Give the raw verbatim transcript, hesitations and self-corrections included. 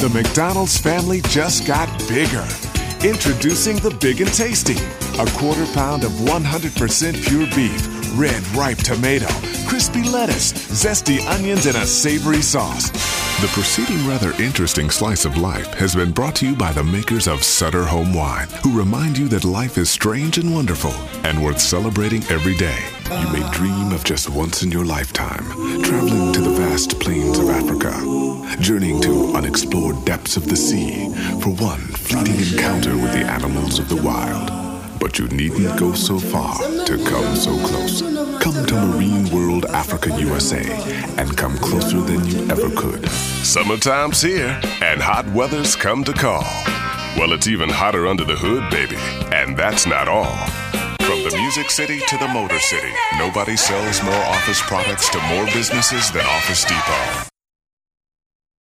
The McDonald's family just got bigger. Introducing the Big and Tasty. A quarter pound of one hundred percent pure beef, red ripe tomato, crispy lettuce, zesty onions, and a savory sauce. The preceding rather interesting slice of life has been brought to you by the makers of Sutter Home Wine, who remind you that life is strange and wonderful and worth celebrating every day. You may dream of just once in your lifetime, traveling to the vast plains of Africa, journeying to unexplored depths of the sea for one fleeting encounter with the animals of the wild. But you needn't go so far to come so close. Come to Marine World Africa U S A and come closer than you ever could. Summertime's here and hot weather's come to call. Well, it's even hotter under the hood, baby. And that's not all. From the Music City to the Motor City, nobody sells more office products to more businesses than Office Depot.